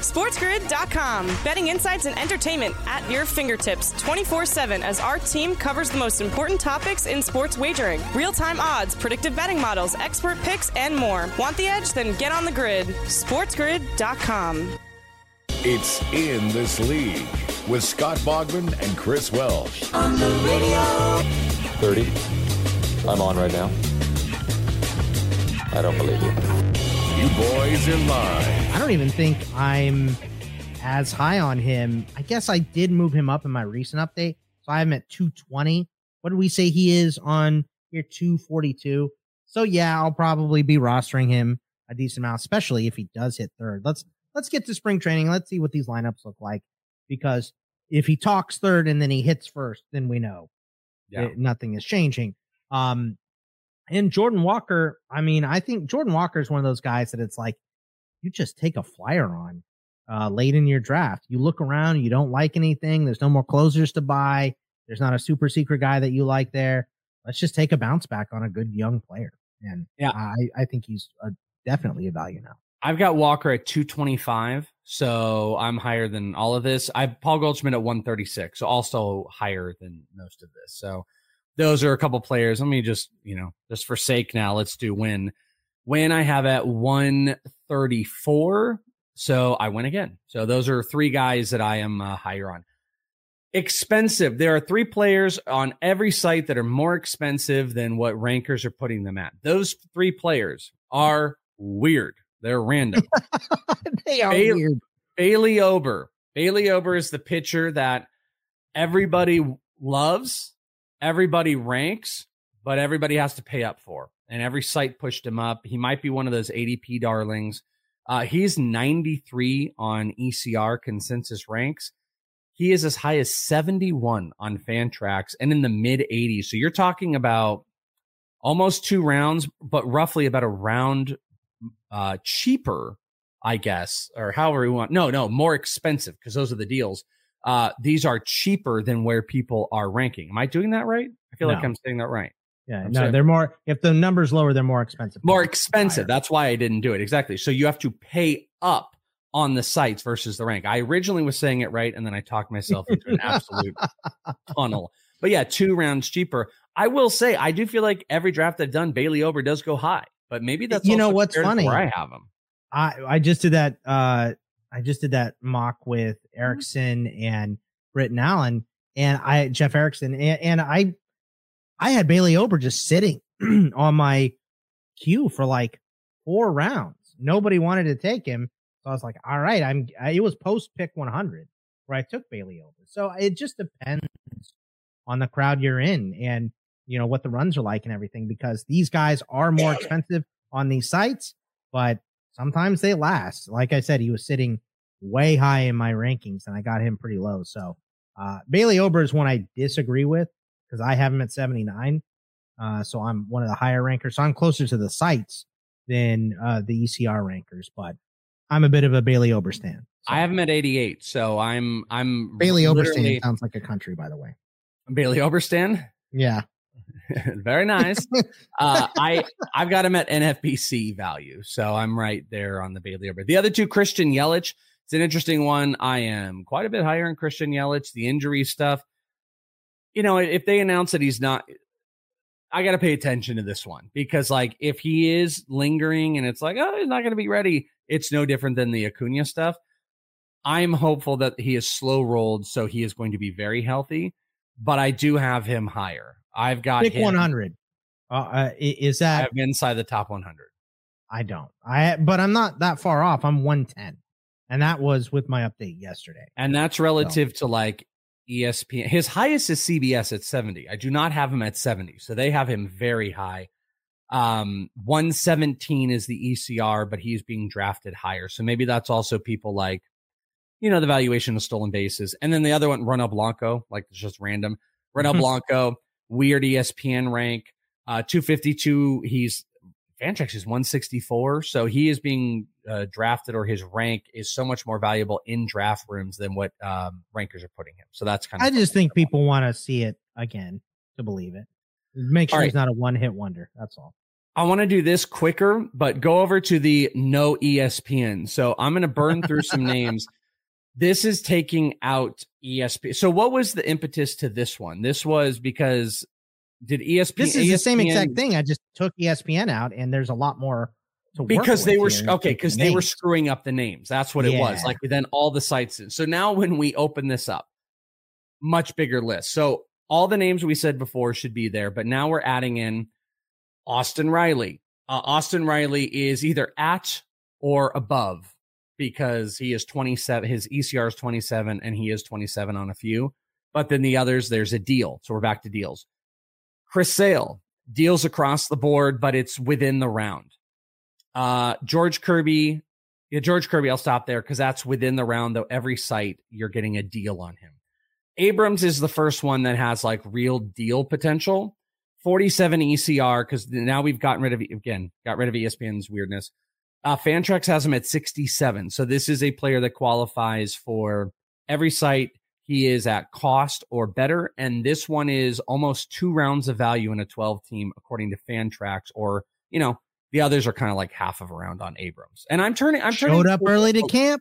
SportsGrid.com. Betting insights and entertainment at your fingertips 24/7 as our team covers the most important topics in sports wagering. Real-time odds, predictive betting models, expert picks, and more. Want the edge? Then get on the grid. SportsGrid.com. It's In This League with Scott Bogman and Chris Welsh. On the radio. 30. I'm on right now. I don't believe you. You boys are live. I don't even think I'm as high on him. I guess I did move him up in my recent update. So I have him at 220. What did we say he is on here? 242. So yeah, I'll probably be rostering him a decent amount, especially if he does hit third. Let's get to spring training. Let's see what these lineups look like, because if he talks third and then he hits first, then we know nothing is changing. And Jordan Walker, I mean, I think Jordan Walker is one of those guys that it's like you just take a flyer on late in your draft. You look around, you don't like anything. There's no more closers to buy. There's not a super secret guy that you like there. Let's just take a bounce back on a good young player. And I think he's definitely a value now. I've got Walker at 225, so I'm higher than all of this. I have Paul Goldschmidt at 136, so also higher than most of this. So those are a couple players. Let me just for sake now, let's do Win. Win I have at 134, so I win again. So those are three guys that I am higher on. Expensive. There are three players on every site that are more expensive than what rankers are putting them at. Those three players are weird. They're random. They are weird. Bailey Ober. Bailey Ober is the pitcher that everybody loves. Everybody ranks, but everybody has to pay up for. And every site pushed him up. He might be one of those ADP darlings. He's 93 on ECR consensus ranks. He is as high as 71 on Fantrax and in the mid 80s. So you're talking about almost 2 rounds, but roughly about a round cheaper, I guess, or however we want. No, more expensive, because those are the deals. These are cheaper than where people are ranking. Am I doing that right? I feel like I'm saying that right. Yeah, they're more, if the number's lower, they're more expensive. More expensive. That's why I didn't do it. Exactly. So you have to pay up on the sites versus the rank. I originally was saying it right, and then I talked myself into an absolute tunnel. But yeah, 2 rounds cheaper. I will say, I do feel like every draft I've done, Bailey Ober does go high. But maybe that's what's funny. Where I have him. I just did that. I just did that mock with Erickson and Britton Allen and Jeff Erickson, and I had Bailey Ober just sitting on my queue for like 4 rounds. Nobody wanted to take him, so I was like, all right, it was post pick 100 where I took Bailey Ober. So it just depends on the crowd you're in and what the runs are like and everything, because these guys are more expensive on these sites, but sometimes they last. Like I said, he was sitting way high in my rankings, and I got him pretty low. So Bailey Ober is one I disagree with, because I have him at 79. So I'm one of the higher rankers. So I'm closer to the sites than the ECR rankers, but I'm a bit of a Bailey Ober stan. So. I have him at 88. So I'm Bailey Ober stan sounds like a country, by the way. Bailey Ober stan? Yeah. Very nice. I've got him at NFBC value, so I'm right there on the Bailey Ober. The other two, Christian Yelich, it's an interesting one. I am quite a bit higher on Christian Yelich. The injury stuff, if they announce that he's not, I got to pay attention to this one, because like if he is lingering and it's like, oh, he's not going to be ready, it's no different than the Acuna stuff. I'm hopeful that he is slow rolled, so he is going to be very healthy, but I do have him higher. I've got pick 100. Is that? I have inside the top 100. I don't. But I'm not that far off. I'm 110, and that was with my update yesterday. And that's relative to like ESPN. His highest is CBS at 70. I do not have him at 70, so they have him very high. 117 is the ECR, but he's being drafted higher. So maybe that's also people like, the valuation of stolen bases. And then the other one, Ronel Blanco, like it's just random. Ronel Blanco. Weird ESPN rank, 252. Fantrax is 164. So he is being drafted, or his rank is so much more valuable in draft rooms than what rankers are putting him. So that's kind of, I just think people want to see it again to believe it. Make sure he's not a one-hit wonder. That's all. I want to do this quicker, but go over to the no ESPN. So I'm going to burn through some names. This is taking out ESPN. So what was the impetus to this one? This was because did ESPN? This is the same exact thing. I just took ESPN out, and there's a lot more to work because they were here. because they were screwing up the names. That's what it was. Like then all the sites. So now when we open this up, much bigger list. So all the names we said before should be there, but now we're adding in Austin Riley. Austin Riley is either at or above because he is 27. His ECR is 27 and he is 27 on a few. But then the others, there's a deal. So we're back to deals. Chris Sale, deals across the board, but it's within the round. George Kirby, I'll stop there because that's within the round, though every site you're getting a deal on him. Abrams is the first one that has like real deal potential. 47 ECR because now we've got rid of ESPN's weirdness. Fantrax has him at 67. So this is a player that qualifies for every site. He is at cost or better. And this one is almost 2 rounds of value in a 12 team, according to Fantrax, or, the others are kind of like half of a round on Abrams. And I'm turning showed up early to camp.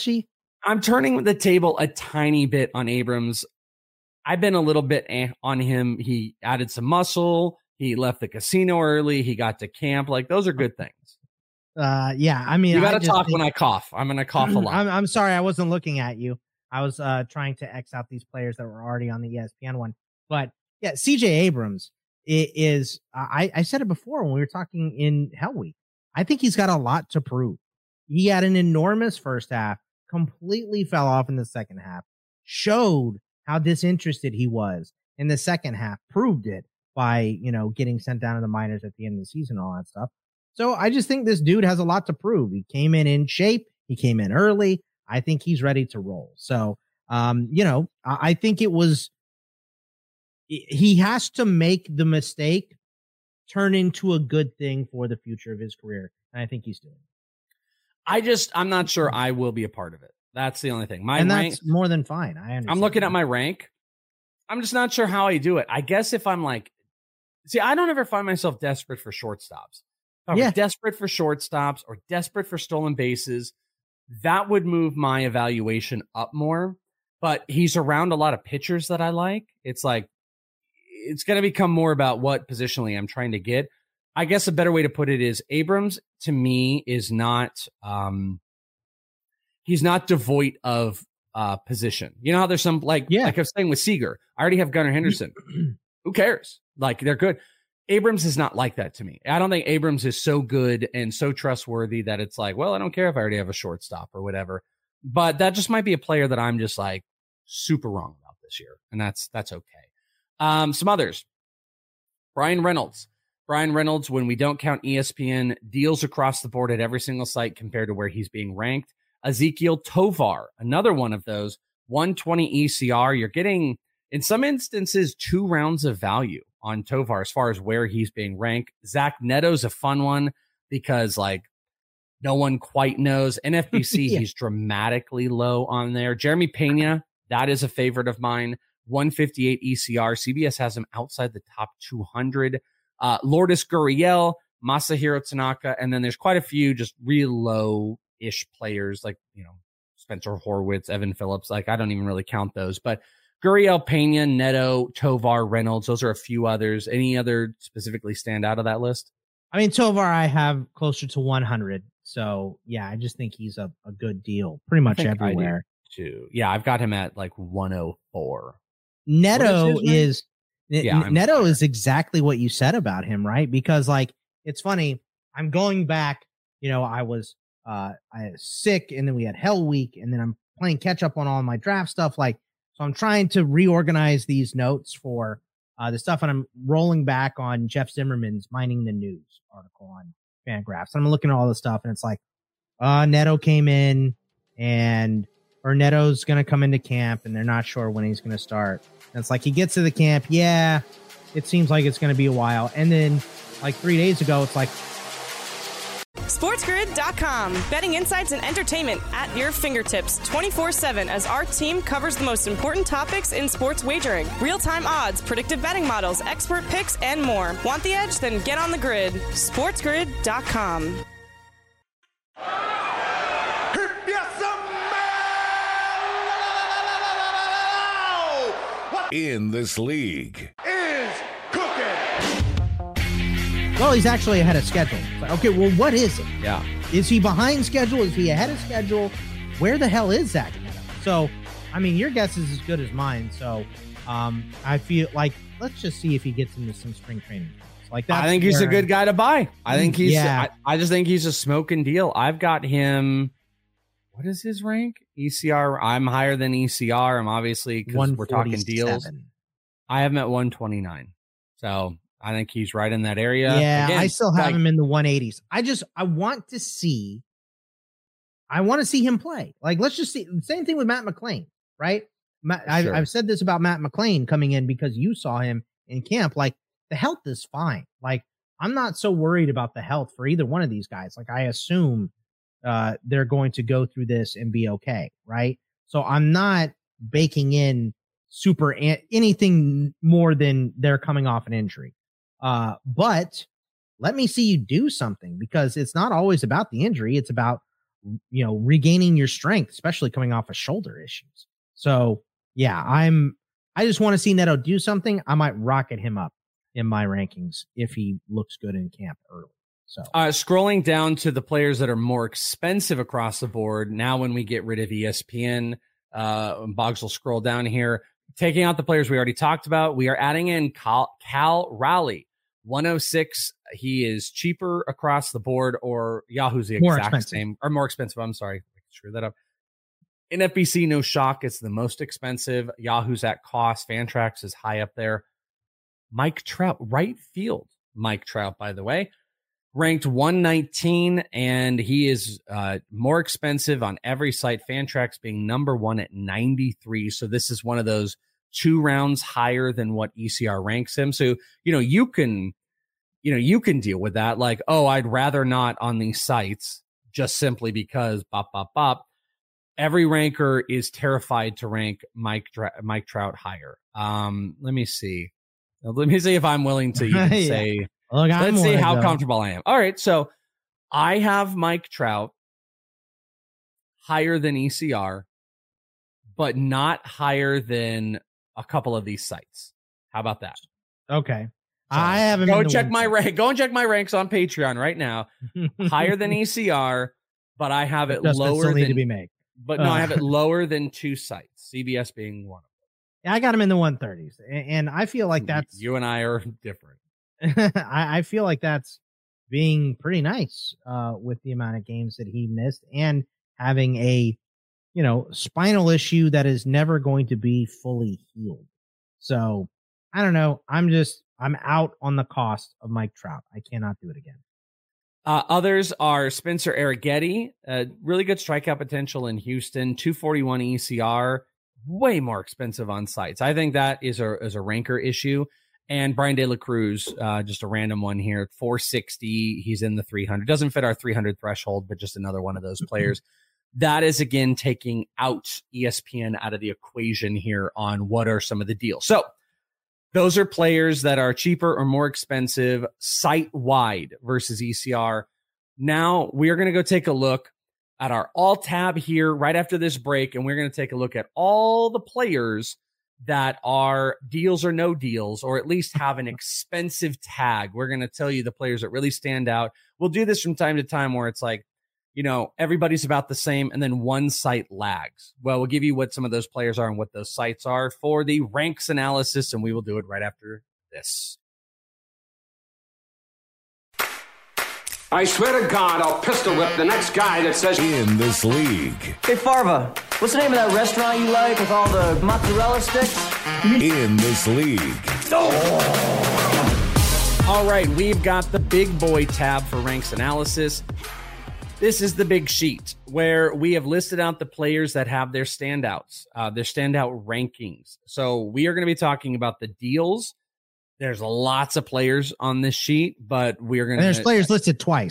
I'm turning the table a tiny bit on Abrams. I've been a little bit on him. He added some muscle. He left the casino early. He got to camp. Like, those are good things. Yeah. I mean, you got to talk when I cough. I'm going to cough a lot. I'm sorry. I wasn't looking at you. I was trying to X out these players that were already on the ESPN one. But yeah, CJ Abrams is, I said it before when we were talking in Hell Week. I think he's got a lot to prove. He had an enormous first half, completely fell off in the second half, showed how disinterested he was in the second half, proved it by, getting sent down to the minors at the end of the season, all that stuff. So I just think this dude has a lot to prove. He came in shape. He came in early. I think he's ready to roll. So, I think he has to make the mistake turn into a good thing for the future of his career. And I think he's doing it. I'm not sure I will be a part of it. That's the only thing. That's more than fine. I'm looking at my rank. I'm just not sure how I do it. I guess if I'm like, I don't ever find myself desperate for shortstops. If I was desperate for shortstops or desperate for stolen bases, that would move my evaluation up more. But he's around a lot of pitchers that I like. It's like, it's going to become more about what positionally I'm trying to get. I guess a better way to put it is Abrams to me is not, he's not devoid of position. You know how there's some like I was saying with Seager, I already have Gunnar Henderson. Who cares? Like, they're good. Abrams is not like that to me. I don't think Abrams is so good and so trustworthy that it's like, well, I don't care if I already have a shortstop or whatever. But that just might be a player that I'm just like super wrong about this year. And that's okay. Some others. Brian Reynolds, when we don't count ESPN, deals across the board at every single site compared to where he's being ranked. Ezekiel Tovar, another one of those, 120 ECR. You're getting, in some instances, 2 rounds of value on Tovar as far as where he's being ranked. Zach Neto's a fun one because, like, no one quite knows. NFBC, he's dramatically low on there. Jeremy Pena, that is a favorite of mine. 158 ECR. CBS has him outside the top 200. Lourdes Gurriel, Masahiro Tanaka, and then there's quite a few just real low-ish players like, Spencer Horwitz, Evan Phillips. Like, I don't even really count those. But Gurriel, Pena, Neto, Tovar, Reynolds, those are a few others. Any other specifically stand out of that list? I mean, Tovar I have closer to 100. So, yeah, I just think he's a good deal pretty much everywhere. Too. Yeah, I've got him at like 104. Neto is exactly what you said about him, right? Because, like, it's funny. I'm going back, I was sick, and then we had Hell Week, and then I'm playing catch up on all my draft stuff. Like, so I'm trying to reorganize these notes for the stuff, and I'm rolling back on Jeff Zimmerman's Mining the News article on Fangraphs. I'm looking at all this stuff, and it's like, Neto came in, or Neto's going to come into camp, and they're not sure when he's going to start. And it's like, he gets to the camp. Yeah, it seems like it's going to be a while. And then like 3 days ago, it's like, SportsGrid SportsGrid.com. Betting insights and entertainment at your fingertips 24/7 as our team covers the most important topics in sports wagering. Real-time odds, predictive betting models, expert picks, and more. Want the edge? Then get on the grid. SportsGrid.com. In this league. Well, he's actually ahead of schedule. Okay, well, what is it? Yeah. Is he behind schedule? Is he ahead of schedule? Where the hell is Zach Neto? So, I mean, your guess is as good as mine. So, I feel like let's just see if he gets into some spring training. Like that. I think he's a good guy to buy. I think he's. Yeah. I just think he's a smoking deal. I've got him. What is his rank? ECR. I'm higher than ECR. I'm obviously because we're talking deals. I have him at 129. So I think he's right in that area. Yeah, again, I still have him in the 180s. I want to see him play. Like, let's just see. Same thing with Matt McLean, right? Sure. I've said this about Matt McLean coming in because you saw him in camp. Like, the health is fine. Like, I'm not so worried about the health for either one of these guys. Like, I assume they're going to go through this and be okay, right? So I'm not baking in anything more than they're coming off an injury. But let me see you do something, because it's not always about the injury. It's about, regaining your strength, especially coming off of shoulder issues. So yeah, I just want to see Neto do something. I might rocket him up in my rankings if he looks good in camp early. So scrolling down to the players that are more expensive across the board. Now, when we get rid of ESPN, Boggs will scroll down here, taking out the players we already talked about. We are adding in Cal Raleigh, 106. He is cheaper across the board, or Yahoo's the exact same, or more expensive. I'm sorry, screw that up. In FBC, no shock, it's the most expensive. Yahoo's at cost. Fantrax is high up there. Mike Trout, right field. Mike Trout, by the way, ranked 119, and he is more expensive on every site. Fantrax being number one at 93. So this is one of those 2 rounds higher than what ECR ranks him. So, you can deal with that. Like, oh, I'd rather not on these sites just simply because bop. Every ranker is terrified to rank Mike Trout higher. Let me see. Let me see if I'm willing to even say, let's see how comfortable I am. All right. So I have Mike Trout higher than ECR, but not higher than a couple of these sites. How about that? Okay. So I haven't. Go and check my ranks on Patreon right now. Higher than ECR, but I have it lower than, to be made. But no, I have it lower than 2 sites, CBS being one of them. Yeah, I got him in the 130s, and I feel like that's you and I are different. I feel like that's being pretty nice with the amount of games that he missed, and having a spinal issue that is never going to be fully healed. So I don't know. I'm out on the cost of Mike Trout. I cannot do it again. Others are Spencer Arrighetti, really good strikeout potential in Houston, 241 ECR, way more expensive on sites. I think that is a ranker issue. And Brian De La Cruz, just a random one here, 460. He's in the 300. Doesn't fit our 300 threshold, but just another one of those players. That is, again, taking out ESPN out of the equation here on what are some of the deals. So those are players that are cheaper or more expensive site-wide versus ECR. Now we are going to go take a look at our all tab here right after this break, and we're going to take a look at all the players that are deals or no deals, or at least have an expensive tag. We're going to tell you the players that really stand out. We'll do this from time to time where it's like, everybody's about the same, and then one site lags. Well, we'll give you what some of those players are and what those sites are for the ranks analysis, and we will do it right after this. I swear to God, I'll pistol whip the next guy that says... In this league. Hey, Farva, what's the name of that restaurant you like with all the mozzarella sticks? In this league. All right, we've got the big boy tab for ranks analysis. This is the big sheet where we have listed out the players that have their standouts, their standout rankings. So we are going to be talking about the deals. There's lots of players on this sheet, but we're going to... There's players listed twice.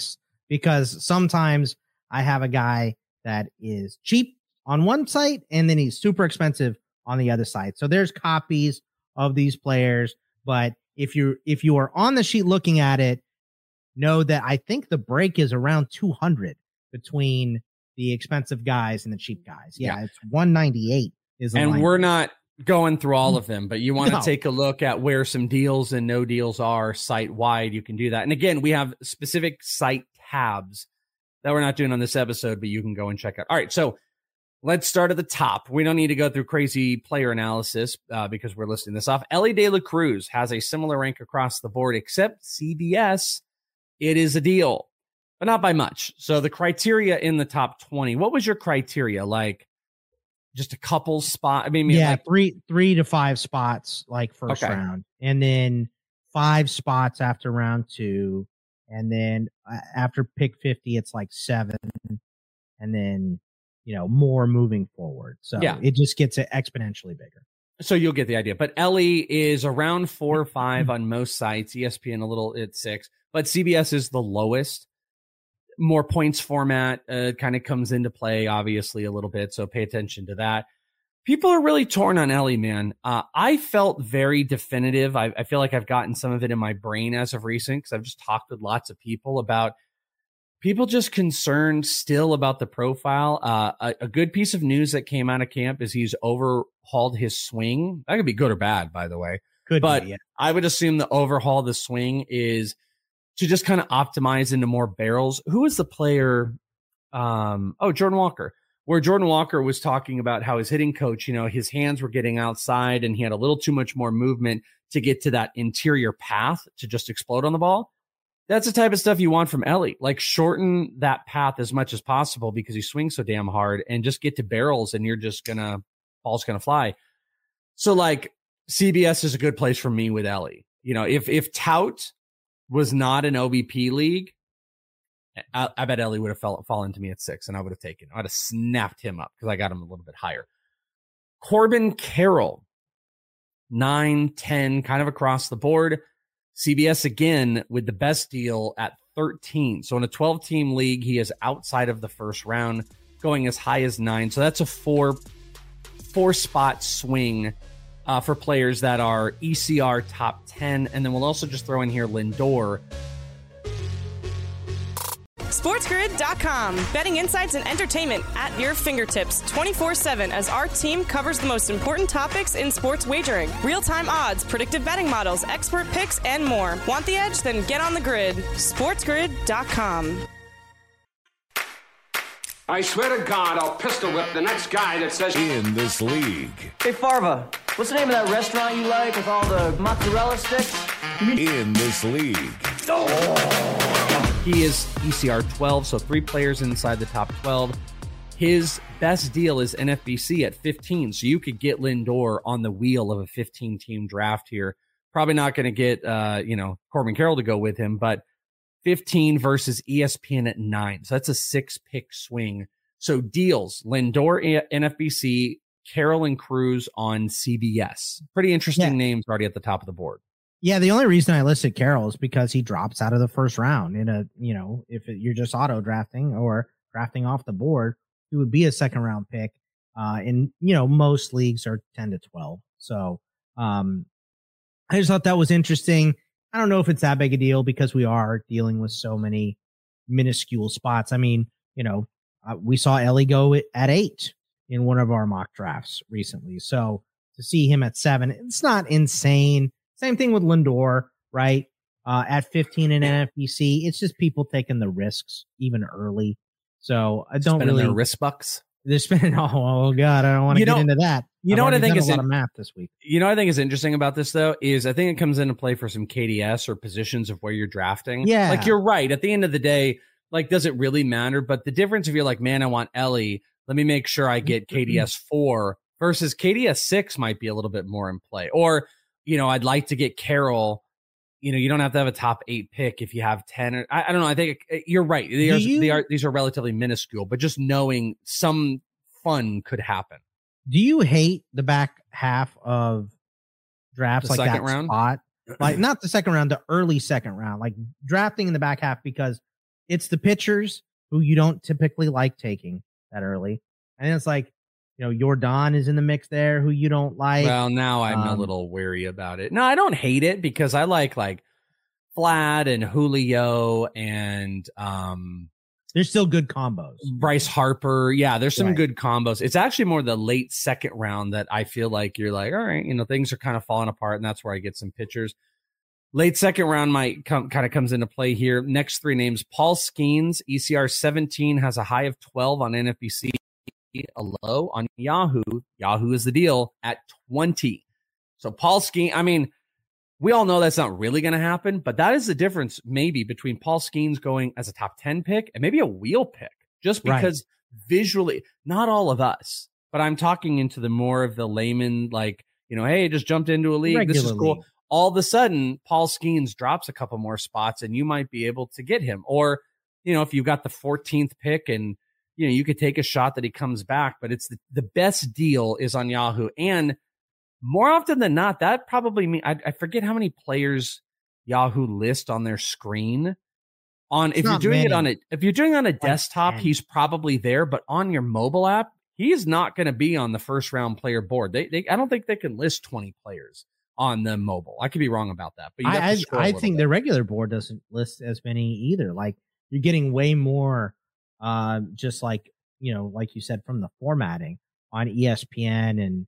because sometimes I have a guy that is cheap on one site and then he's super expensive on the other side. So there's copies of these players, but if you are on the sheet looking at it, know that I think the break is around 200 between the expensive guys and the cheap guys. Yeah. It's 198 is the and line. we're not going through all of them, but you want to No. take a look at where some deals and no deals are site wide. You can do that. And again, we have specific site tabs that we're not doing on this episode, but you can go and check out. All right. So let's start at the top. We don't need to go through crazy player analysis because we're listing this off. Elly De La Cruz has a similar rank across the board, except CBS. It is a deal, but not by much. So the criteria in the top 20, what was your criteria? Like just a couple spot? I mean, yeah, like, 3 to 5 spots like first Okay. round, and then 5 spots after round 2, and then after pick 50, it's like 7, and then more moving forward. So Yeah. it just gets exponentially bigger. So you'll get the idea. But Elly is around 4 or 5 on most sites. ESPN a little at 6, but CBS is the lowest. More points format kind of comes into play, obviously, a little bit. So pay attention to that. People are really torn on Elly, man. I felt very definitive. I feel like I've gotten some of it in my brain as of recent because I've just talked with lots of people about people just concerned still about the profile. A good piece of news that came out of camp is he's overhauled his swing. That could be good or bad, by the way. But be, yeah. I would assume the overhaul of the swing is to just kind of optimize into more barrels. Who is the player? Jordan Walker, where Jordan Walker was talking about how his hitting coach, his hands were getting outside and he had a little too much more movement to get to that interior path to just explode on the ball. That's the type of stuff you want from Elly. Like shorten that path as much as possible because he swings so damn hard and just get to barrels and ball's gonna fly. So like CBS is a good place for me with Elly. If Tout was not an OBP league, I bet Elly would have fallen to me at 6 and I would have taken him. I'd have snapped him up because I got him a little bit higher. Corbin Carroll, 9, 10, kind of across the board. CBS again with the best deal at 13. So in a 12-team league, he is outside of the first round, going as high as 9. So that's a four spot swing for players that are ECR top 10. And then we'll also just throw in here Lindor. SportsGrid.com. Betting insights and entertainment at your fingertips 24/7 as our team covers the most important topics in sports wagering. Real-time odds, predictive betting models, expert picks, and more. Want the edge? Then get on the grid. SportsGrid.com. I swear to God, I'll pistol whip the next guy that says... In this league. Hey, Farva, what's the name of that restaurant you like with all the mozzarella sticks? In this league. He is ECR 12, so 3 players inside the top 12. His best deal is NFBC at 15, so you could get Lindor on the wheel of a 15-team draft here. Probably not going to get, Corbin Carroll to go with him, but 15 versus ESPN at 9. So that's a 6-pick swing. So deals, Lindor NFBC, Carroll and Cruz on CBS. Pretty interesting names already at the top of the board. Yeah, the only reason I listed Carroll is because he drops out of the first round in you're just auto drafting or drafting off the board, he would be a second round pick. Most leagues are 10 to 12. So I just thought that was interesting. I don't know if it's that big a deal because we are dealing with so many minuscule spots. I mean, we saw Elly go at 8 in one of our mock drafts recently. So to see him at 7, it's not insane. Same thing with Lindor, right? At 15 in NFBC, it's just people taking the risks even early. So I don't really their wrist bucks. They're spending. Oh God, I don't want to get into that. You know what I think is a lot of math this week. You know what I think is interesting about this though is I think it comes into play for some KDS or positions of where you're drafting. Yeah, like you're right. At the end of the day, like does it really matter? But the difference if you're like, man, I want Elly, let me make sure I get KDS 4 versus KDS 6 might be a little bit more in play. Or I'd like to get Carroll. You don't have to have a top 8 pick if you have 10. Or, I don't know. I think you're right. These are relatively minuscule, but just knowing some fun could happen. Do you hate the back half of drafts, The like second that round? spot? Like not the second round, the early second round, like drafting in the back half, because it's the pitchers who you don't typically like taking that early. And it's like, Jordan is in the mix there, who you don't like. Well, now I'm a little wary about it. No, I don't hate it because I like Vlad and Julio and there's still good combos. Bryce Harper. Yeah, there's some good combos. It's actually more the late second round that I feel like you're like, all right, things are kind of falling apart, and that's where I get some pitchers. Late second round might kind of comes into play here. Next three names: Paul Skeens, ECR 17, has a high of 12 on NFBC, a low on Yahoo. Yahoo is the deal at 20. So Paul Skeens, we all know that's not really going to happen, but that is the difference maybe between Paul Skeens going as a top 10 pick and maybe a wheel pick, just because visually, not all of us, but I'm talking into the more of the layman, hey, just jumped into a league. This is cool. League. All of a sudden, Paul Skeens drops a couple more spots and you might be able to get him. Or, if you've got the 14th pick and, you could take a shot that he comes back, but it's the best deal is on Yahoo. And more often than not, that probably means I forget how many players Yahoo list on their screen. If you're doing it on a desktop, he's probably there, but on your mobile app, he's not going to be on the first round player board. I don't think they can list 20 players on the mobile. I could be wrong about that, but I think the regular board doesn't list as many either. Like you're getting way more, just like you said, from the formatting on ESPN, and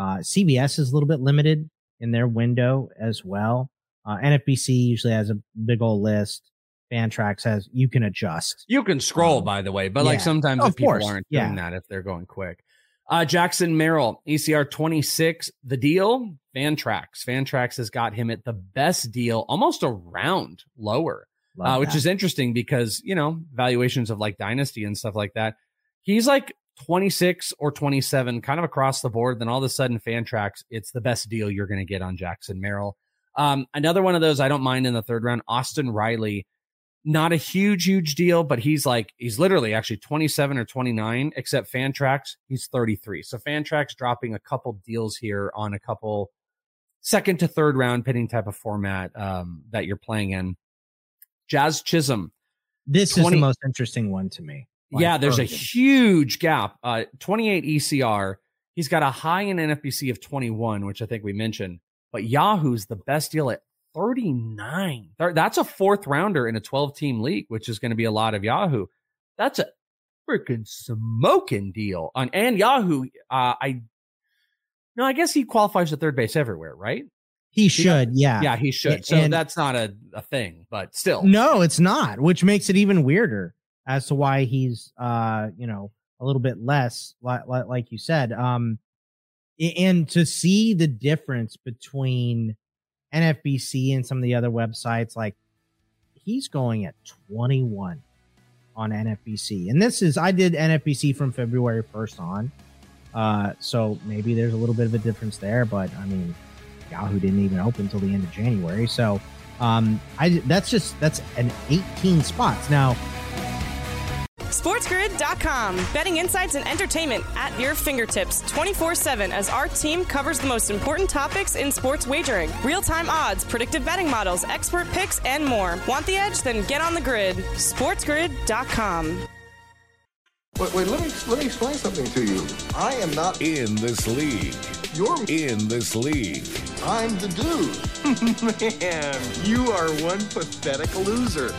CBS is a little bit limited in their window as well. NFBC usually has a big old list. Fantrax you can adjust. You can scroll, by the way, but sometimes if people aren't doing that, if they're going quick. Jackson Merrill, ECR 26, the deal, Fantrax. Fantrax has got him at the best deal, almost a round lower, which is interesting because, valuations of Dynasty and stuff like that. He's 26 or 27, kind of across the board. Then all of a sudden, Fantrax, it's the best deal you're going to get on Jackson Merrill. Another one of those I don't mind in the third round, Austin Riley. Not a huge deal, but he's literally actually 27 or 29, except Fantrax, he's 33. So Fantrax dropping a couple deals here on a couple second to third round pitting type of format that you're playing in. Jazz Chisholm. This is the most interesting one to me. There's a huge gap. 28 ECR. He's got a high in NFBC of 21, which I think we mentioned. But Yahoo's the best deal at 39. That's a fourth rounder in a 12-team league, which is going to be a lot of Yahoo. That's a freaking smoking deal. And Yahoo, I guess he qualifies at third base everywhere, right? He should, yeah. Yeah, he should. So that's not a thing, but still. No, it's not, which makes it even weirder as to why he's, a little bit less, like you said. And to see the difference between NFBC and some of the other websites, he's going at 21 on NFBC. And I did NFBC from February 1st on. So maybe there's a little bit of a difference there, but Yahoo didn't even open until the end of January. So that's an 18 spots. Now, SportsGrid.com. Betting insights and entertainment at your fingertips 24/7 as our team covers the most important topics in sports wagering. Real-time odds, predictive betting models, expert picks, and more. Want the edge? Then get on the grid. SportsGrid.com. Wait, let me explain something to you. I am not in this league. You're in this league. I'm the dude. Man, you are one pathetic loser.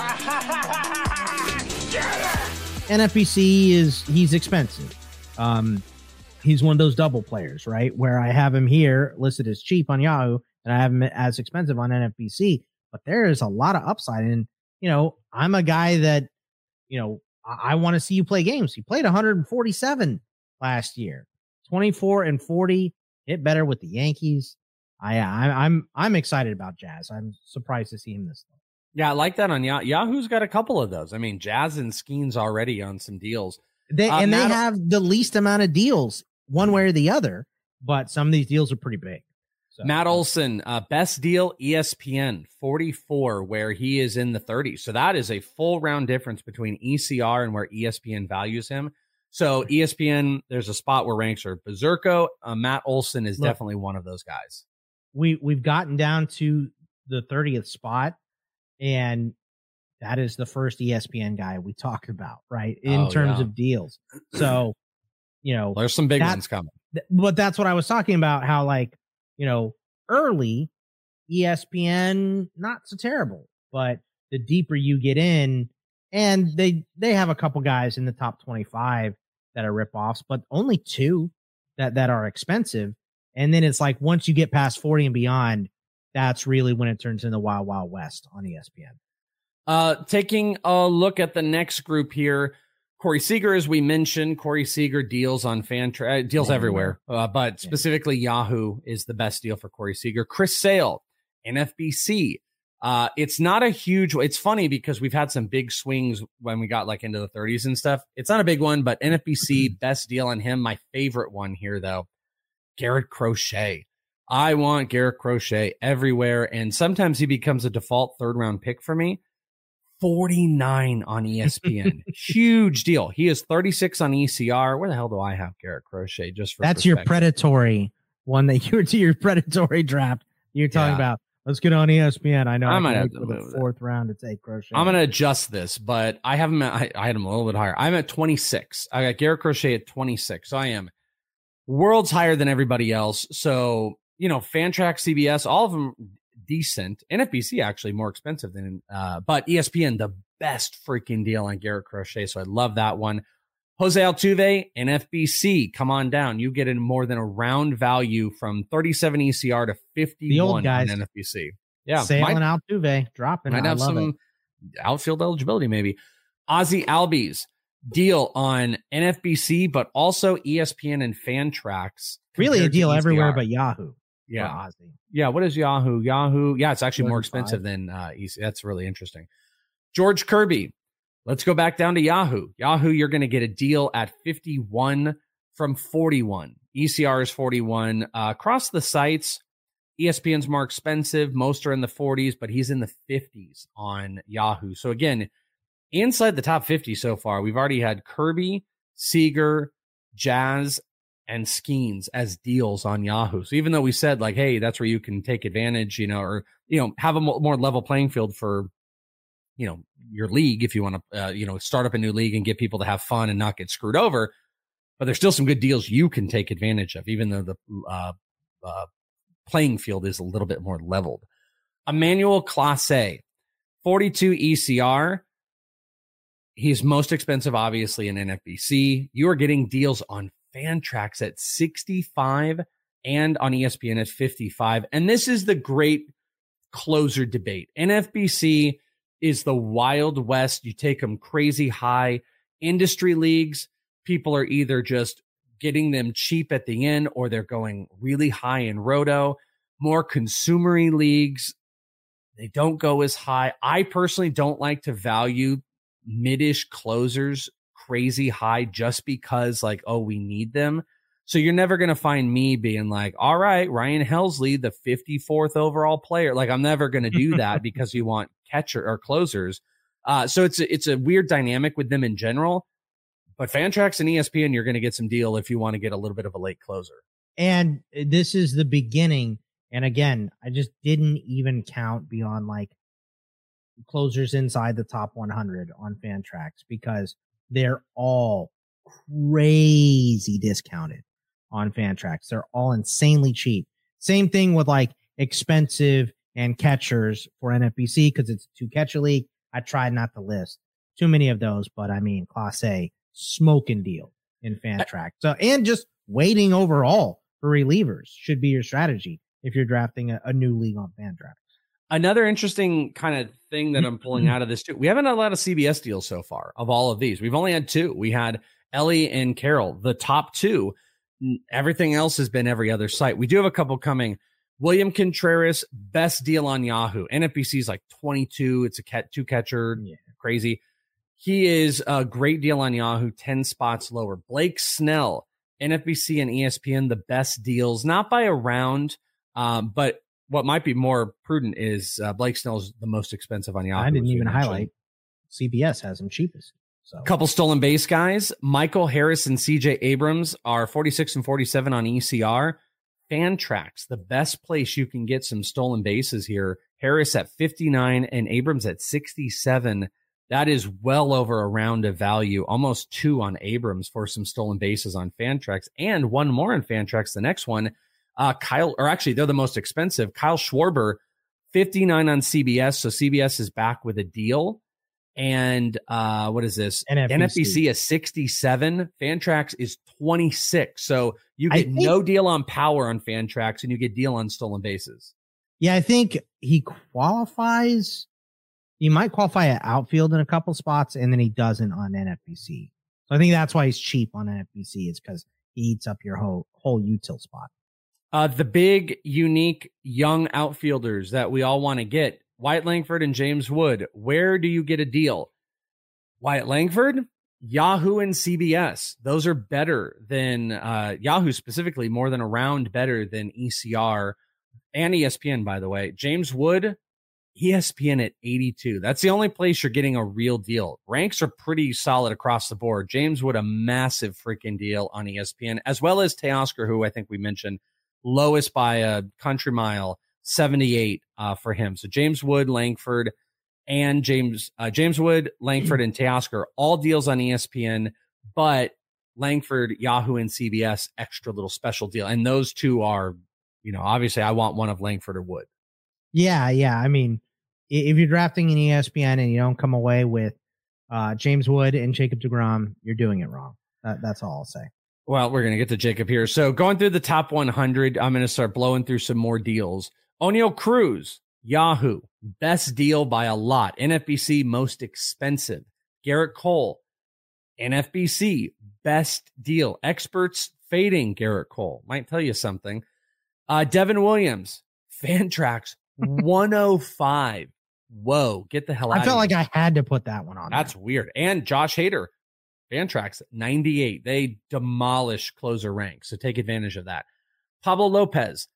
NFBC he's expensive. He's one of those double players, right? Where I have him here listed as cheap on Yahoo and I have him as expensive on NFBC, but there is a lot of upside. And, I'm a guy that, I want to see you play games. He played 147 last year, 24 and 40, hit better with the Yankees. I'm excited about Jazz. I'm surprised to see him this time. Yeah, I like that on Yahoo. Yahoo's got a couple of those. Jazz and Skeens already on some deals. They have the least amount of deals one way or the other, but some of these deals are pretty big. So, Matt Olson, best deal, ESPN, 44, where he is in the 30s. So that is a full round difference between ECR and where ESPN values him. So ESPN, there's a spot where ranks are berserko. Matt Olson is definitely one of those guys. We've gotten down to the 30th spot, and that is the first ESPN guy we talked about, right? In terms of deals. So, there's some big ones coming. But that's what I was talking about, how early ESPN, not so terrible, but the deeper you get in, and they have a couple guys in the top 25 that are ripoffs, but only 2 that are expensive. And then it's like, once you get past 40 and beyond, that's really when it turns into Wild Wild West on ESPN. Taking a look at the next group here, Corey Seager, as we mentioned, Corey Seager deals on Fantrax, deals everywhere, but specifically Yahoo is the best deal for Corey Seager. Chris Sale, NFBC. It's not a huge, it's funny because we've had some big swings when we got into the 30s and stuff. It's not a big one, but NFBC, best deal on him. My favorite one here, though, Garrett Crochet. I want Garrett Crochet everywhere, and sometimes he becomes a default 3rd-round pick for me. 49 on ESPN. Huge deal. He is 36 on ECR. Where the hell do I have Garrett Crochet? Just for that's your predatory one that you were to your predatory draft. You're talking about. Let's get on ESPN. I know I might have to move the 4th round to take Crochet. I'm going to adjust this, but I have him. I had him a little bit higher. I'm at 26. I got Garrett Crochet at 26. So I am worlds higher than everybody else. So, Fantrax, CBS, all of them decent. NFBC actually more expensive than, but ESPN, the best freaking deal on Garrett Crochet. So I love that one. Jose Altuve, NFBC, come on down. You get in more than a round value from 37 ECR to 51 on NFBC. Yeah. Sale and Altuve dropping. Might have some outfield eligibility, maybe. Ozzy Albies deal on NFBC, but also ESPN and Fantrax. Really a deal everywhere but Yahoo. Yeah. Yeah. What is Yahoo? Yeah, it's actually more expensive than EC. That's really interesting. George Kirby. Let's go back down to Yahoo. Yahoo, you're going to get a deal at 51 from 41. ECR is 41. Across the sites, ESPN's more expensive. Most are in the 40s, but he's in the 50s on Yahoo. So again, inside the top 50 so far, we've already had Kirby, Seager, Jazz, and Skeens as deals on Yahoo. So even though we said hey, that's where you can take advantage, or have a more level playing field for, your league, if you want to, start up a new league and get people to have fun and not get screwed over. But there's still some good deals you can take advantage of, even though the playing field is a little bit more leveled. Emmanuel Clase, 42 ECR. He's most expensive, obviously, in NFBC. You are getting deals on Fantrax at 65 and on ESPN at 55. And this is the great closer debate. NFBC is the Wild West. You take them crazy high. Industry leagues, people are either just getting them cheap at the end or they're going really high in roto. More consumery leagues, they don't go as high. I personally don't like to value mid-ish closers crazy high just because we need them. So you're never going to find me being all right, Ryan Helsley, the 54th overall player. I'm never going to do that because you want catcher or closers. So it's a weird dynamic with them in general, but Fantrax and ESPN, you're going to get some deal if you want to get a little bit of a late closer. And this is the beginning. And again, I just didn't even count beyond closers inside the top 100 on Fantrax because they're all crazy discounted on Fantrax. They're all insanely cheap. Same thing with expensive and catchers for NFBC because it's a 2-catcher league. I tried not to list too many of those, but Class A smoking deal in Fantrax. So, and just waiting overall for relievers should be your strategy if you're drafting a new league on Fantrax. Another interesting kind of thing that I'm pulling out of this too. We haven't had a lot of CBS deals so far of all of these. We've only had 2. We had Ellie and Carroll, the top 2. Everything else has been every other site. We do have a couple coming. William Contreras, best deal on Yahoo. NFBC is 22. It's a 2-catcher. Yeah. Crazy. He is a great deal on Yahoo, 10 spots lower. Blake Snell, NFBC and ESPN, the best deals, not by a round, but what might be more prudent is Blake Snell's the most expensive on Yahoo. I didn't even highlight. CBS has him cheapest. So couple stolen base guys. Michael Harris and CJ Abrams are 46 and 47 on ECR. Fantrax, the best place you can get some stolen bases here. Harris at 59 and Abrams at 67. That is well over a round of value, almost 2 on Abrams for some stolen bases on Fantrax, and one more on Fantrax. The next one, they're the most expensive. Kyle Schwarber, 59 on CBS. So CBS is back with a deal. And what is this? NFBC is 67. Fantrax is 26. So you get no deal on power on Fantrax, and you get deal on stolen bases. Yeah, I think he qualifies. He might qualify at outfield in a couple spots, and then he doesn't on NFBC. So I think that's why he's cheap on NFBC. It's because he eats up your whole util spot. The big, unique, young outfielders that we all want to get, Wyatt Langford and James Wood. Where do you get a deal? Wyatt Langford, Yahoo and CBS. Those are better than Yahoo specifically, more than a round better than ECR and ESPN, by the way. James Wood, ESPN at 82. That's the only place you're getting a real deal. Ranks are pretty solid across the board. James Wood, a massive freaking deal on ESPN, as well as Teoscar, who I think we mentioned, lowest by a country mile, 78 for him. So James Wood, Langford, and James Wood, Langford, and Teoscar, all deals on ESPN, but Langford, Yahoo, and CBS, extra little special deal. And those two are, obviously I want one of Langford or Wood. Yeah. I mean, if you're drafting an ESPN and you don't come away with James Wood and Jacob deGrom, you're doing it wrong. That's all I'll say. Well, we're going to get to Jacob here. So going through the top 100, I'm going to start blowing through some more deals. O'Neal Cruz, Yahoo, best deal by a lot. NFBC, most expensive. Garrett Cole, NFBC, best deal. Experts fading Garrett Cole. Might tell you something. Devin Williams, Fantrax, 105. Whoa, get the hell out of here. I felt like I had to put that one on. That's weird. And Josh Hader, Fantrax, 98. They demolish closer ranks, so take advantage of that. Pablo Lopez,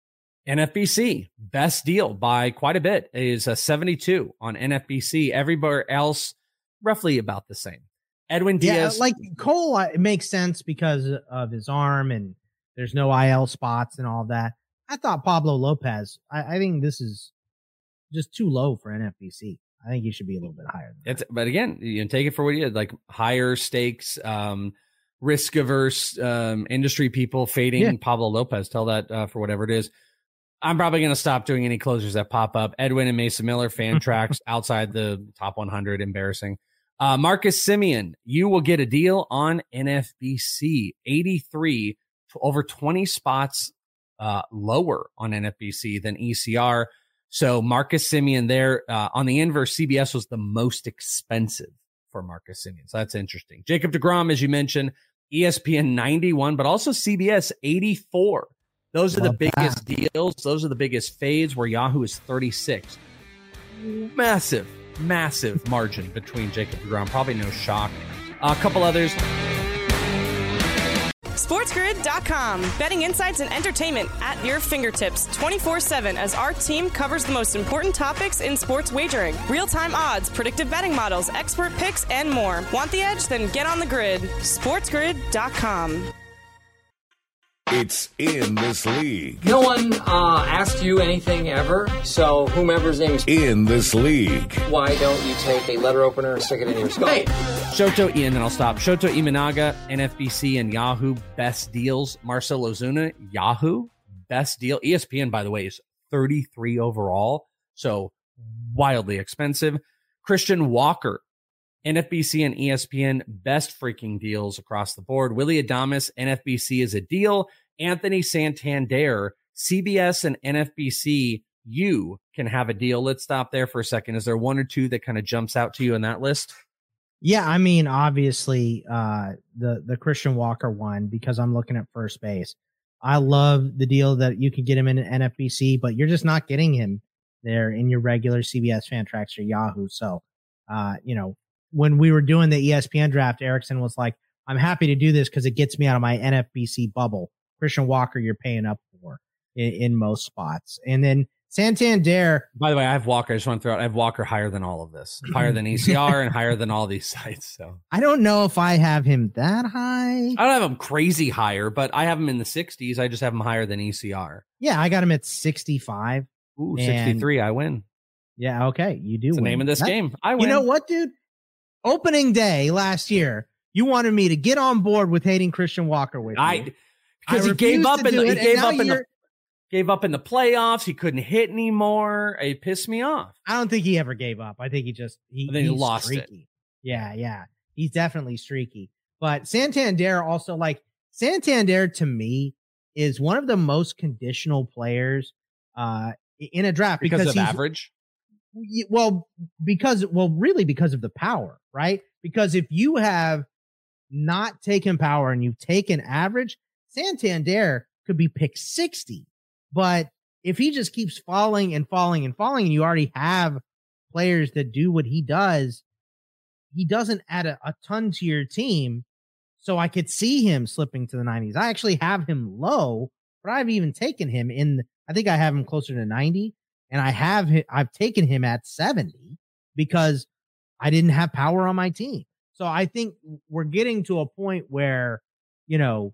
NFBC, best deal by quite a bit, is a 72 on NFBC. Everywhere else, roughly about the same. Edwin Diaz. Yeah, like Cole, it makes sense because of his arm and there's no IL spots and all that. I thought Pablo Lopez, I think this is just too low for NFBC. I think he should be a little bit higher than that. But again, you can take it for what he is, like higher stakes, risk averse industry people fading Pablo Lopez. Tell that for whatever it is. I'm probably going to stop doing any closers that pop up. Edwin and Mason Miller, Fantrax, outside the top 100, embarrassing. Marcus Semien, you will get a deal on NFBC, 83, over 20 spots lower on NFBC than ECR. So Marcus Semien there. On the inverse, CBS was the most expensive for Marcus Semien. So that's interesting. Jacob deGrom, as you mentioned, ESPN 91, but also CBS 84. Those are the biggest deals. Those are the biggest fades, where Yahoo is 36. Massive margin between Jacob deGrom. Probably no shock. A couple others. SportsGrid.com. Betting insights and entertainment at your fingertips 24/7 as our team covers the most important topics in sports wagering. Real-time odds, predictive betting models, expert picks, and more. Want the edge? Then get on the grid. SportsGrid.com. It's In This League. No one asked you anything ever, so whomever's name is In This League. Why don't you take a letter opener and stick it in your skull? Hey! Shoto, and then I'll stop. Shoto Imanaga, NFBC and Yahoo, best deals. Marcell Ozuna, Yahoo, best deal. ESPN, by the way, is 33 overall, so wildly expensive. Christian Walker, NFBC and ESPN, best freaking deals across the board. Willy Adames, NFBC is a deal. Anthony Santander, CBS and NFBC, you can have a deal. Let's stop there for a second. Is there one or two that kind of jumps out to you on that list? Yeah, I mean, obviously, the Christian Walker one, because I'm looking at first base. I love the deal that you can get him in an NFBC, but you're just not getting him there in your regular CBS, Fantrax, or Yahoo. So, when we were doing the ESPN draft, Erickson was like, I'm happy to do this because it gets me out of my NFBC bubble. Christian Walker, you're paying up for in most spots. And then Santander. By the way, I have Walker. I just want to throw out, I have Walker higher than all of this, higher than ECR and higher than all these sites. So I don't know if I have him that high. I don't have him crazy higher, but I have him in the 60s. I just have him higher than ECR. Yeah, I got him at 65. Ooh, 63. I win. Yeah, okay. You do. It's the win. name of this game. I win. You know what, dude? Opening day last year, you wanted me to get on board with hating Christian Walker with you. Because he gave up gave up in the playoffs. He couldn't hit anymore. It pissed me off. I don't think he ever gave up. I think he lost streaky. Yeah. He's definitely streaky. But Santander also, like, Santander to me is one of the most conditional players in a draft because of average. Really because of the power, right? Because if you have not taken power and you've taken average, Santander could be picked 60. But if he just keeps falling and falling and falling, and you already have players that do what he does, he doesn't add a ton to your team. So I could see him slipping to the 90s. I actually have him low, but I've even taken him I think I have him closer to 90, and I've taken him at 70 because I didn't have power on my team. So I think we're getting to a point where, you know,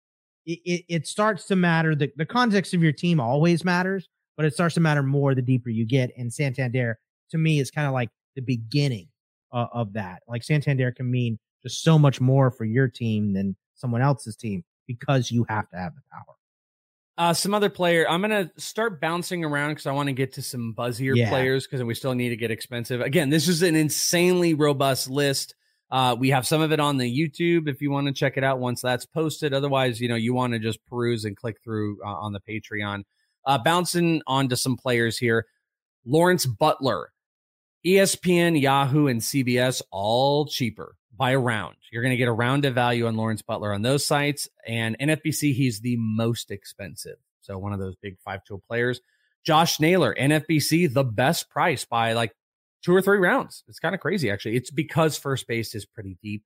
it starts to matter. The context of your team always matters, but it starts to matter more the deeper you get. And Santander, to me, is kind of like the beginning of that. Like, Santander can mean just so much more for your team than someone else's team because you have to have the power. Some other player, I'm going to start bouncing around because I want to get to some buzzier players because we still need to get expensive. Again, this is an insanely robust list. We have some of it on the YouTube if you want to check it out once that's posted. Otherwise, you want to just peruse and click through on the Patreon. Bouncing onto some players here. Lawrence Butler, ESPN, Yahoo, and CBS, all cheaper by a round. You're going to get a round of value on Lawrence Butler on those sites. And NFBC, he's the most expensive. So one of those big 5-tool players. Josh Naylor, NFBC, the best price by like 2 or 3 rounds. It's kind of crazy, actually. It's because first base is pretty deep.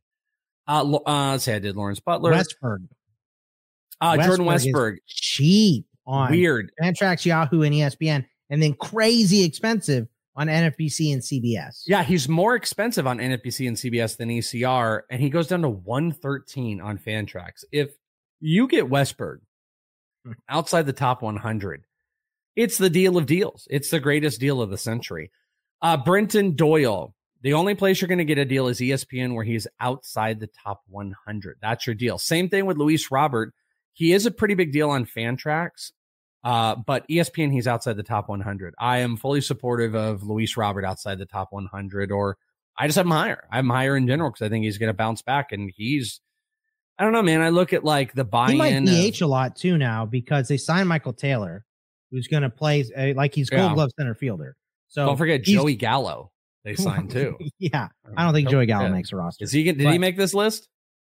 Say I did Lawrence Butler. Westberg. Jordan Westberg. Cheap on Weird. Fantrax, Yahoo, and ESPN, and then crazy expensive on NFBC and CBS. Yeah, he's more expensive on NFBC and CBS than ECR, and he goes down to 113 on Fantrax. If you get Westberg outside the top 100, it's the deal of deals. It's the greatest deal of the century. Brenton Doyle, the only place you're going to get a deal is ESPN, where he's outside the top 100. That's your deal. Same thing with Luis Robert. He is a pretty big deal on Fantrax, but ESPN, he's outside the top 100. I am fully supportive of Luis Robert outside the top 100, or I just have him higher. I have him higher in general because I think he's going to bounce back, and I don't know, man. I look at like the buy-in. He might DH a lot too now because they signed Michael Taylor, who's going to play like he's Gold Glove center fielder. So don't forget Joey Gallo. They signed too. Yeah, I don't think Joey Gallo makes a roster. Did he make this list?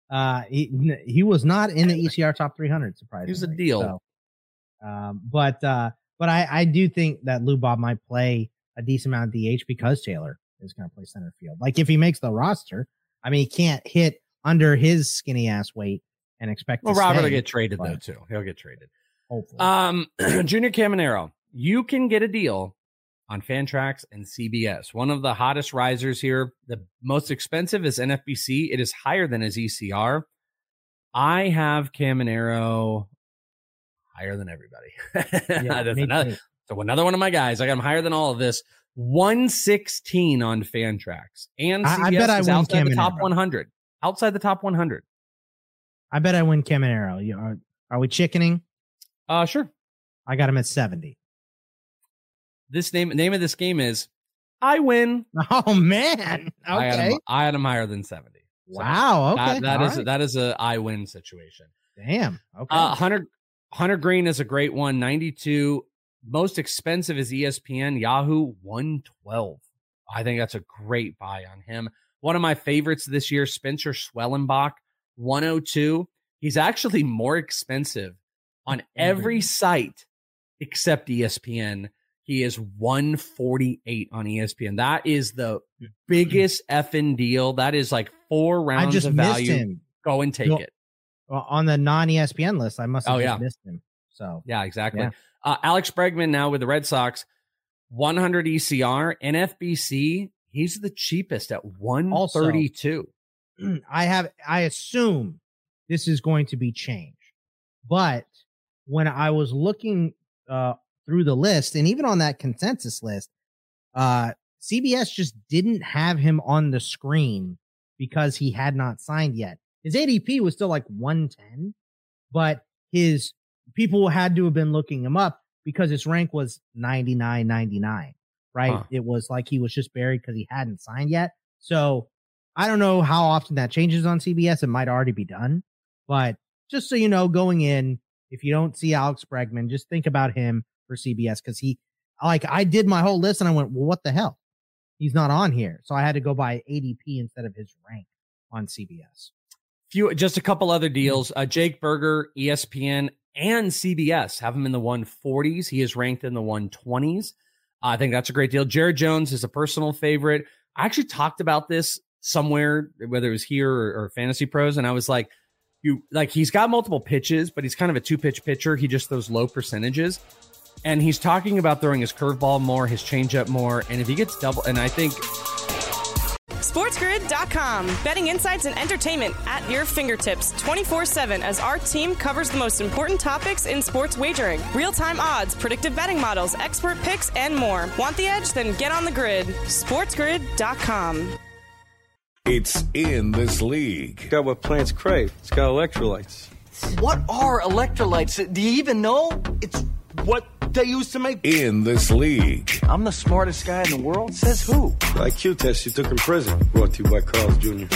He was not in the ECR top 300. Surprisingly, here's the deal. So, but I do think that Lou Bob might play a decent amount of DH because Taylor is going to play center field. Like, if he makes the roster, I mean, he can't hit under his skinny ass weight and expect. Well, Robert will get traded though too. He'll get traded. Hopefully. Junior Caminero, you can get a deal on Fantrax and CBS. One of the hottest risers here. The most expensive is NFBC. It is higher than his ECR. I have Caminero higher than everybody. So another one of my guys. I got him higher than all of this. 116 on Fantrax. And CBS I bet I is win outside Caminero. the top 100. Outside the top 100. I bet I win Caminero. Are we chickening? Sure. I got him at 70. This name of this game is I win. Oh man. Okay. I had him higher than 70. So wow. Okay. That is a I win situation. Damn. Okay. Hunter Green is a great one. 92. Most expensive is ESPN. Yahoo 112. I think that's a great buy on him. One of my favorites this year, Spencer Schwellenbach, 102. He's actually more expensive on every site except ESPN. He is 148 on ESPN. That is the biggest effing deal. That is like 4 rounds of value. Him. Go and take it. Well, on the non-ESPN list, I must have just missed him. So yeah, exactly. Yeah. Alex Bregman now with the Red Sox, 100 ECR. NFBC, he's the cheapest at 132. Also, I assume this is going to be changed. But when I was looking through the list, and even on that consensus list, CBS just didn't have him on the screen because he had not signed yet. His ADP was still like 110, but his people had to have been looking him up because his rank was 99, right? Huh. It was like he was just buried because he hadn't signed yet. So I don't know how often that changes on CBS. It might already be done, but just so you know, going in, if you don't see Alex Bregman, just think about him for CBS because I did my whole list and I went, well, what the hell? He's not on here. So I had to go by ADP instead of his rank on CBS. Just a couple other deals. Jake Berger, ESPN, and CBS have him in the 140s. He is ranked in the 120s. I think that's a great deal. Jared Jones is a personal favorite. I actually talked about this somewhere, whether it was here or Fantasy Pros, and I was like, he's got multiple pitches, but he's kind of a two-pitch pitcher. He just throws low percentages. And he's talking about throwing his curveball more, his changeup more, and if he gets double, and I think SportsGrid.com. Betting insights and entertainment at your fingertips 24/7 as our team covers the most important topics in sports wagering. Real-time odds, predictive betting models, expert picks, and more. Want the edge? Then get on the grid. SportsGrid.com. It's In This League. It's got what plants crave. It's got electrolytes. What are electrolytes? Do you even know? It's what they used to make In This League. I'm the smartest guy in the world? Says who? The IQ test you took in prison. Brought to you by Carl's Jr.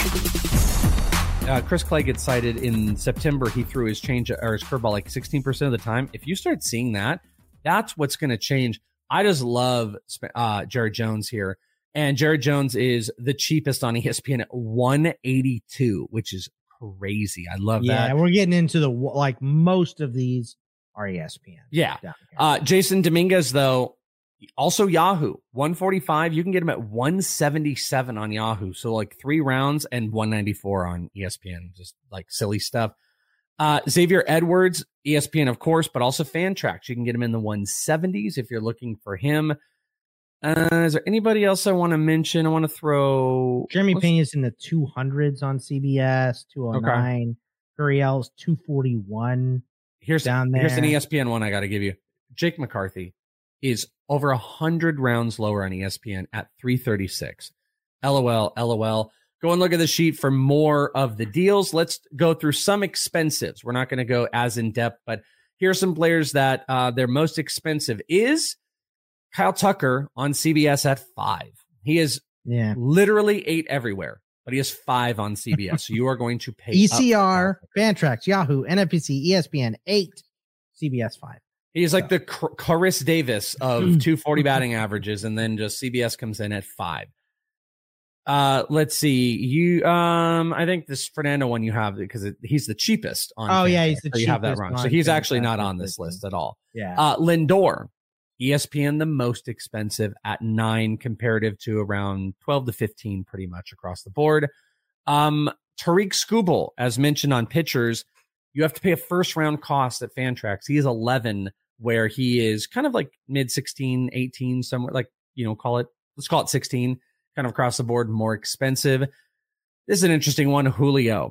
Chris Clay gets cited in September. He threw his curveball like 16% of the time. If you start seeing that, that's what's going to change. I just love Jared Jones here. And Jared Jones is the cheapest on ESPN at 182, which is crazy. I love that. Yeah, we're getting into the most of these are ESPN. Yeah. Jason Dominguez, though, also Yahoo, 145. You can get him at 177 on Yahoo. So like 3 rounds and 194 on ESPN. Just like silly stuff. Xavier Edwards, ESPN, of course, but also Fantrax. You can get him in the 170s if you're looking for him. Is there anybody else I want to mention? I want to throw Jeremy Pena's in the 200s on CBS, 209. Gurriel's 241. Here's down there. Here's an ESPN one I got to give you. Jake McCarthy is over 100 rounds lower on ESPN at 336. LOL. Go and look at the sheet for more of the deals. Let's go through some expensives. We're not going to go as in depth, but here are some players that their most expensive is Kyle Tucker on CBS at 5. He is literally 8 everywhere, but he has 5 on CBS. So you are going to pay ECR, Fantrax, Yahoo, NFBC, ESPN 8, CBS 5. He's like the Chris Davis of 240 batting averages, and then just CBS comes in at 5. Let's see. I think this Fernando one you have because he's the cheapest on. Oh, yeah, he's the cheapest. You have that wrong. So he's actually not on this list at all. Yeah. Lindor, ESPN the most expensive at 9 comparative to around 12 to 15 pretty much across the board. Tariq Skubal, as mentioned on pitchers, you have to pay a first round cost at Fantrax. He is 11, where he is kind of like mid 16, 18, somewhere like, let's call it 16, kind of across the board, more expensive. This is an interesting one. Julio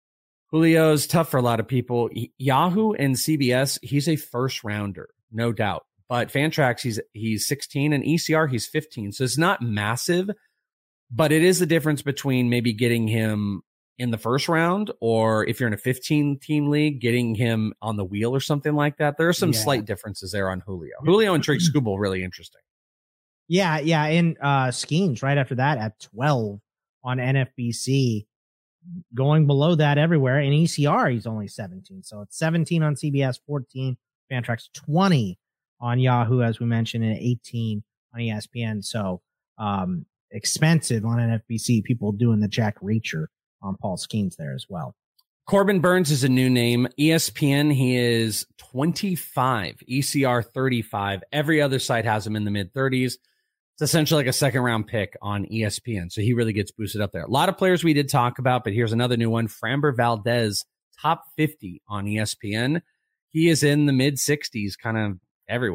is tough for a lot of people. Yahoo and CBS, he's a first rounder, no doubt. But Fantrax, he's 16, and ECR, he's 15. So it's not massive, but it is the difference between maybe getting him in the first round, or if you're in a 15-team league, getting him on the wheel or something like that. There are some slight differences there on Julio. Julio and Tariq Skubal, really interesting. Yeah. And Skeens right after that at 12 on NFBC. Going below that everywhere. In ECR, he's only 17. So it's 17 on CBS, 14 Fantrax, 20 on Yahoo, as we mentioned, and 18 on ESPN. So expensive on NFBC. People doing the Jack Reacher on Paul Skeens there as well. Corbin Burns is a new name. ESPN, he is 25. ECR, 35. Every other site has him in the mid-30s. It's essentially like a second-round pick on ESPN. So he really gets boosted up there. A lot of players we did talk about, but here's another new one. Framber Valdez, top 50 on ESPN. He is in the mid-60s, kind of everywhere.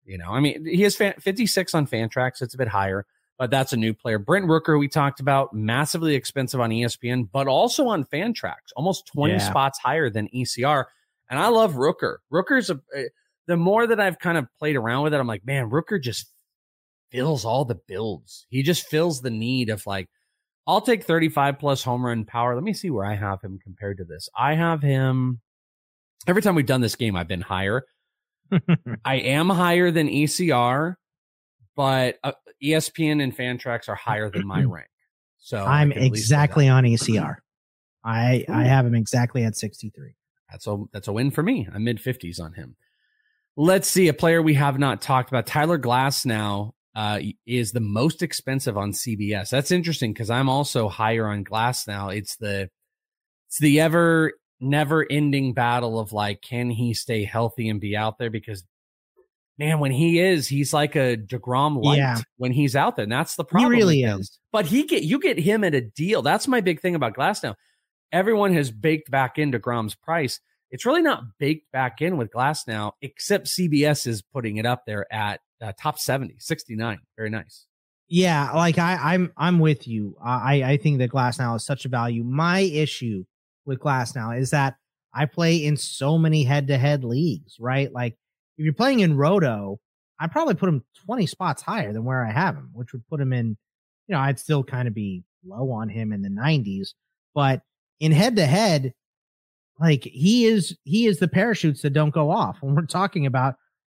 I mean, he has 56 on Fantrax. It's a bit higher, but that's a new player. Brent Rooker, we talked about, massively expensive on ESPN, but also on Fantrax, almost 20 spots higher than ECR. And I love Rooker. Rooker's the more that I've kind of played around with it, I'm like, man, Rooker just fills all the builds. He just fills the need of like, I'll take 35 plus home run power. Let me see where I have him compared to this. I have him, every time we've done this game, I've been higher. I am higher than ECR, but ESPN and Fantrax are higher than my rank. So I'm exactly on ECR. I have him exactly at 63. That's a win for me. I'm mid 50s on him. Let's see a player we have not talked about. Tyler Glasnow is the most expensive on CBS. That's interesting because I'm also higher on Glasnow. It's the ever never ending battle of like, can he stay healthy and be out there? Because man, when he's like a DeGrom light when he's out there. And that's the problem. He really is. But you get him at a deal. That's my big thing about Glasnow. Everyone has baked back in DeGrom's price. It's really not baked back in with Glasnow, except CBS is putting it up there at top 70, 69. Very nice. Yeah, like I'm with you. I think that Glasnow is such a value. My issue with Glasnow is that I play in so many head-to-head leagues, right? Like if you're playing in Roto, I'd probably put him 20 spots higher than where I have him, which would put him in, I'd still kind of be low on him in the 90s. But in head-to-head, like he is the parachutes that don't go off when we're talking about,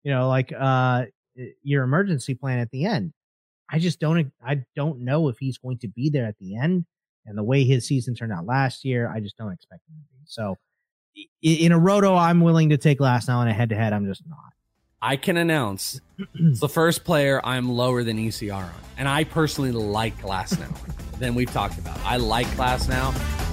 your emergency plan at the end. I don't know if he's going to be there at the end. And the way his season turned out last year, I just don't expect him to be. So in a Roto, I'm willing to take Glasnow. In a head-to-head, I'm just not. I can announce it's the first player I'm lower than ECR on. And I personally like Glasnow than we've talked about. I like Glasnow.